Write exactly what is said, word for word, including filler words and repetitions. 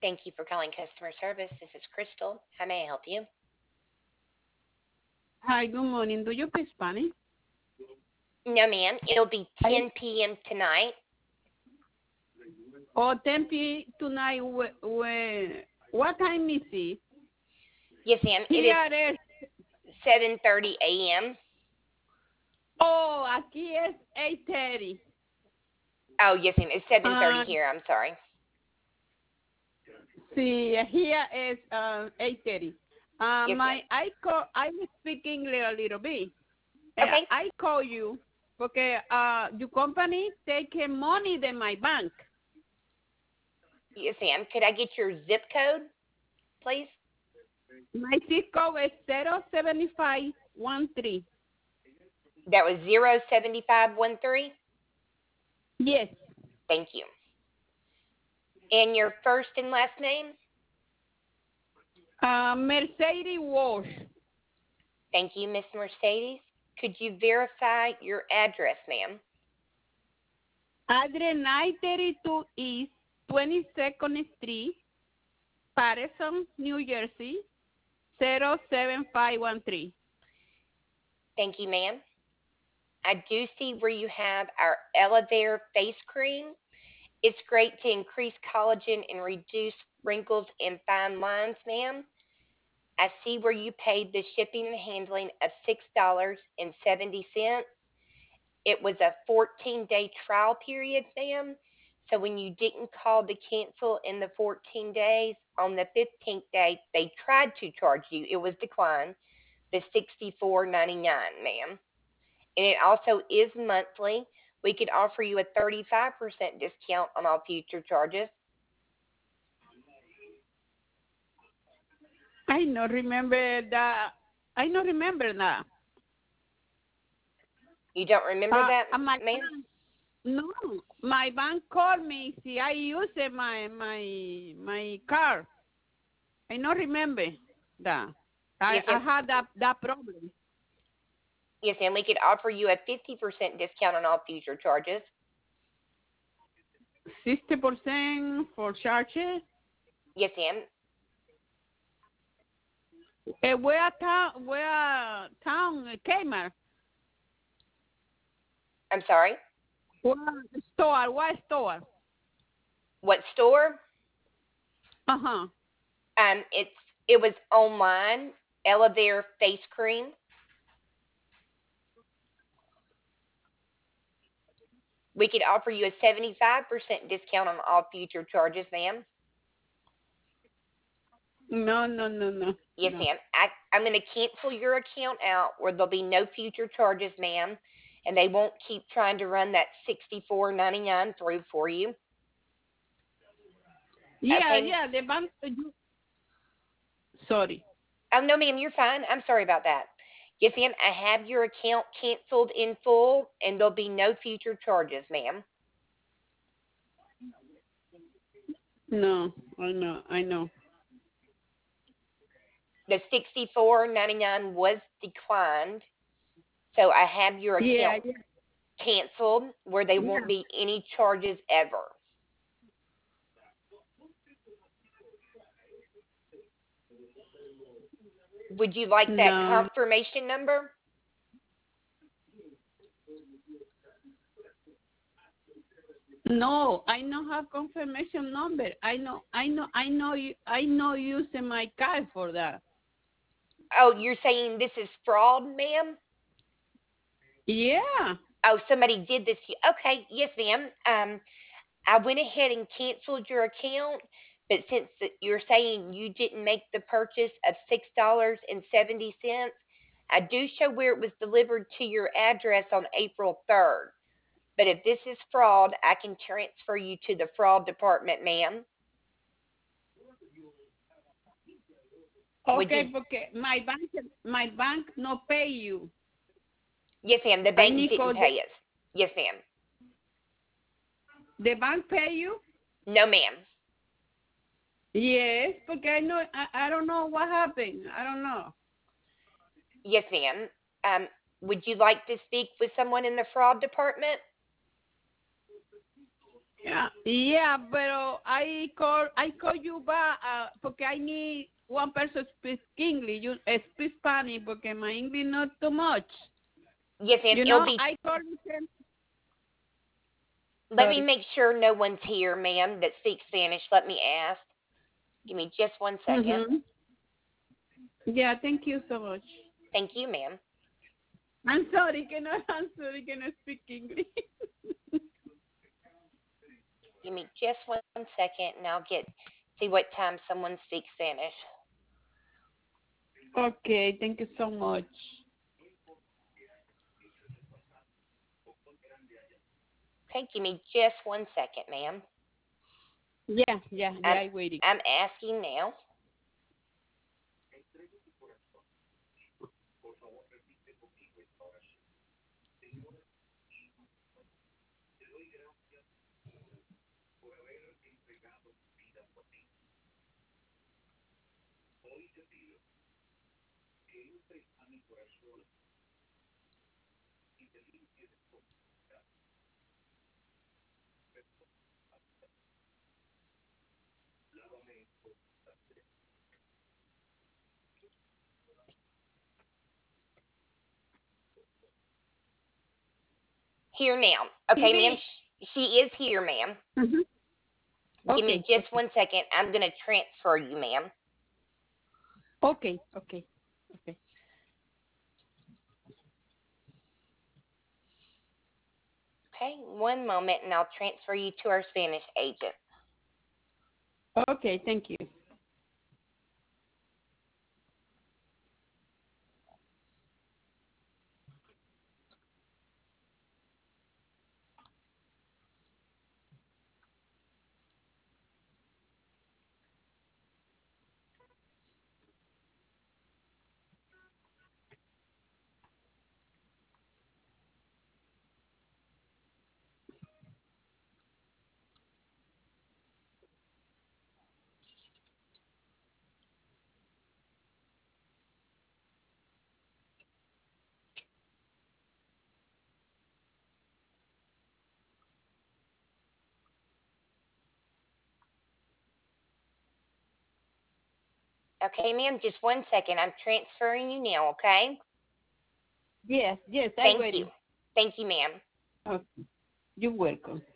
Thank you for calling customer service. This is Crystal. How may I help you? Hi, good morning. Do you speak Spanish? No, ma'am. It'll be I, ten p.m. tonight. or ten p tonight. Wh- wh- what time is it? Yes, ma'am. It is Here es, seven thirty a.m. oh, aquí es eight thirty. Oh, yes, ma'am. It's seven thirty Uh, here. I'm sorry. sí, here is uh, eight thirty. Uh, Yes, ma'am. my, I call, I'm speaking a little bit. Uh, Okay. I call you because uh, your company taking money than my bank. Yes, ma'am. Could I get your zip code, please? My zip code is zero seven five one three. That was zero seventy five one three. Yes. Thank you. And your first and last name? Uh, Mercedes Walsh. Thank you, Miss Mercedes. Could you verify your address, ma'am? Address nine thirty-two East twenty-second Street, Patterson, New Jersey, zero seven five one three. Thank you, ma'am. I do see where you have our Elevair face cream. It's great to increase collagen and reduce wrinkles and fine lines, ma'am. I see where you paid the shipping and handling of six dollars and seventy cents. It was a fourteen day trial period, ma'am. So when you didn't call to cancel in the fourteen days, on the fifteenth day, they tried to charge you. It was declined, the sixty-four ninety-nine, ma'am. And it also is monthly. We could offer you a thirty-five percent discount on all future charges. I don't remember that. I don't remember that. You don't remember Uh, that, uh, my ma'am? bank, no, my bank called me. See, I use my my my car. I don't remember that. I Yes, I ma'am. had that that problem. Yes, ma'am. We could offer you a fifty percent discount on all future charges. Sixty percent for charges. Yes, ma'am. Uh, where town? Where town? uh, Kmart. I'm sorry. What store? What store? What store? Uh huh. Um, it's it was online. Elevair face cream. We could offer you a seventy-five percent discount on all future charges, ma'am. No, no, no, no, Yes, no. ma'am. I, I'm going to cancel your account out where there'll be no future charges, ma'am, and they won't keep trying to run that sixty-four ninety-nine through for you. Yeah, Okay. yeah. The bank. uh, you- Sorry. Oh no, ma'am, you're fine. I'm sorry about that. Yes, ma'am. I have your account canceled in full, and there'll be no future charges, ma'am. No, I know, I know. The sixty-four ninety-nine was declined, so I have your Yeah, account yeah, canceled where there won't yeah. be any charges ever. Would you like that No, confirmation number? no. I don't have confirmation number. I know, I know, I know. You, I know using my card for that. Oh, you're saying this is fraud, ma'am? Yeah. Oh, somebody did this to you. Okay, yes, ma'am. Um, I went ahead and canceled your account, but since that you're saying you didn't make the purchase of six dollars and seventy cents, I do show where it was delivered to your address on April third. But if this is fraud, I can transfer you to the fraud department, ma'am. Would Okay, you? porque my bank, my bank no pay you. Yes, ma'am. The I bank need didn't call the, pay us. Yes, ma'am. the bank pay you. No, ma'am. Yes, porque I know. I, I don't know what happened. I don't know. Yes, ma'am. Um, would you like to speak with someone in the fraud department? Yeah, yeah, pero I call I call you back uh, porque I need one person speak English, you uh, speak Spanish porque my English not too much. Yes, ma'am. You It'll know, be. I call you. Can- Let me Sorry. make sure no one's here, ma'am, that speaks Spanish. Let me ask. Give me just one second. Mhm. Yeah, thank you so much. Thank you, ma'am. I'm sorry, que no, I'm sorry, que no speak English. Give me just one second, and I'll get see what time someone speaks Spanish. Okay, thank you so much. Okay, give me just one second, ma'am. Yeah, yeah, yeah, I'm I waiting. I'm asking now. Here now. Okay, ma'am. Maybe. Sh- She is here, ma'am. Mhm. Give me Okay, just okay, one second. I'm going to transfer you, ma'am. okay, okay, okay, Okay, one moment, and I'll transfer you to our Spanish agent. okay. Thank you. Okay, ma'am. Just one second. I'm transferring you now, okay? Yes, yes, I Thank you. waiting. Thank you, ma'am. Okay, you're welcome.